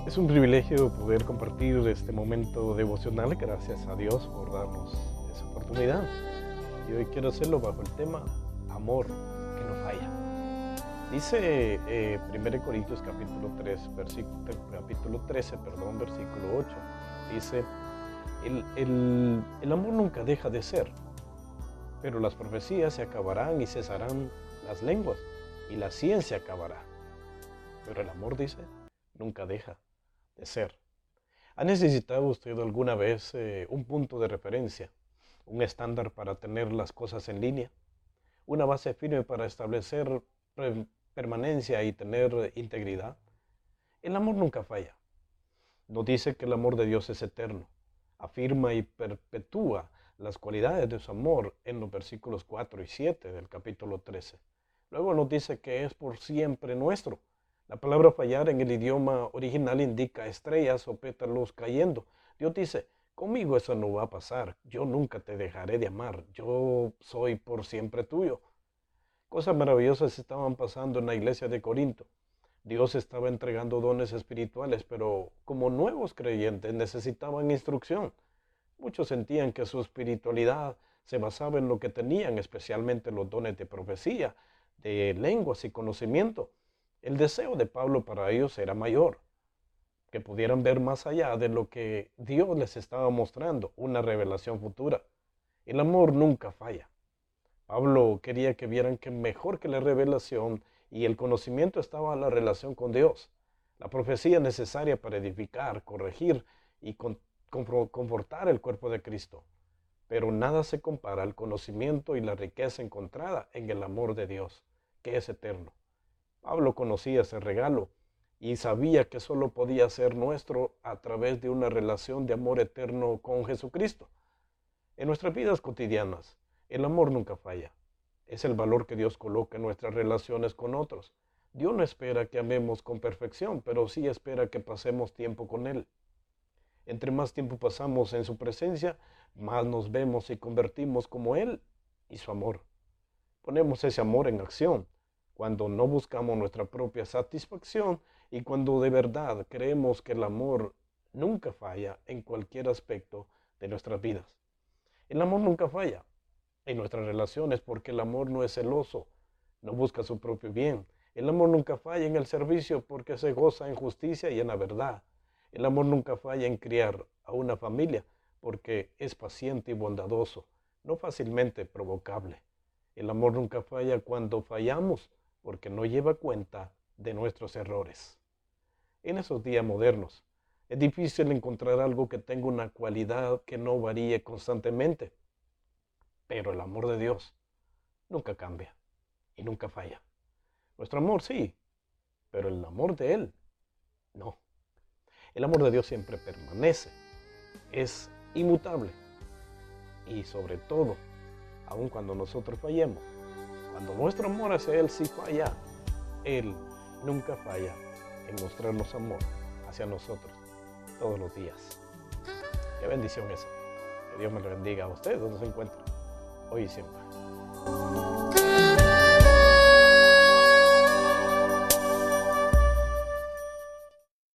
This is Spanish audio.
Es un privilegio poder compartir este momento devocional. Gracias a Dios por darnos esa oportunidad. Y hoy quiero hacerlo bajo el tema amor que no falla. Dice 1 Corintios capítulo 3, capítulo 13, versículo 8. Dice, el amor nunca deja de ser, pero las profecías se acabarán y cesarán las lenguas y la ciencia acabará. Pero el amor, dice, nunca deja de ser. ¿Ha necesitado usted alguna vez un punto de referencia, un estándar para tener las cosas en línea, una base firme para establecer permanencia y tener integridad? El amor nunca falla. Nos dice que el amor de Dios es eterno. Afirma y perpetúa las cualidades de su amor en los versículos 4 y 7 del capítulo 13. Luego nos dice que es por siempre nuestro. La palabra fallar en el idioma original indica estrellas o pétalos cayendo. Dios dice, conmigo eso no va a pasar. Yo nunca te dejaré de amar. Yo soy por siempre tuyo. Cosas maravillosas estaban pasando en la iglesia de Corinto. Dios estaba entregando dones espirituales, pero como nuevos creyentes necesitaban instrucción. Muchos sentían que su espiritualidad se basaba en lo que tenían, especialmente los dones de profecía, de lenguas y conocimiento. El deseo de Pablo para ellos era mayor, que pudieran ver más allá de lo que Dios les estaba mostrando, una revelación futura. El amor nunca falla. Pablo quería que vieran que mejor que la revelación y el conocimiento estaba la relación con Dios, la profecía necesaria para edificar, corregir y confortar el cuerpo de Cristo. Pero nada se compara al conocimiento y la riqueza encontrada en el amor de Dios, que es eterno. Pablo conocía ese regalo y sabía que solo podía ser nuestro a través de una relación de amor eterno con Jesucristo. En nuestras vidas cotidianas, el amor nunca falla. Es el valor que Dios coloca en nuestras relaciones con otros. Dios no espera que amemos con perfección, pero sí espera que pasemos tiempo con Él. Entre más tiempo pasamos en su presencia, más nos vemos y convertimos como Él y su amor. Ponemos ese amor en acción cuando no buscamos nuestra propia satisfacción y cuando de verdad creemos que el amor nunca falla en cualquier aspecto de nuestras vidas. El amor nunca falla en nuestras relaciones porque el amor no es celoso, no busca su propio bien. El amor nunca falla en el servicio porque se goza en justicia y en la verdad. El amor nunca falla en criar a una familia porque es paciente y bondadoso, no fácilmente provocable. El amor nunca falla cuando fallamos porque no lleva cuenta de nuestros errores. En esos días modernos, es difícil encontrar algo que tenga una cualidad que no varíe constantemente, pero el amor de Dios nunca cambia y nunca falla. Nuestro amor sí, pero el amor de Él no. El amor de Dios siempre permanece, es inmutable y sobre todo, aun cuando nosotros fallemos, cuando nuestro amor hacia Él sí falla, Él nunca falla en mostrarnos amor hacia nosotros todos los días. Qué bendición esa. Que Dios me lo bendiga a usted donde se encuentre, hoy y siempre.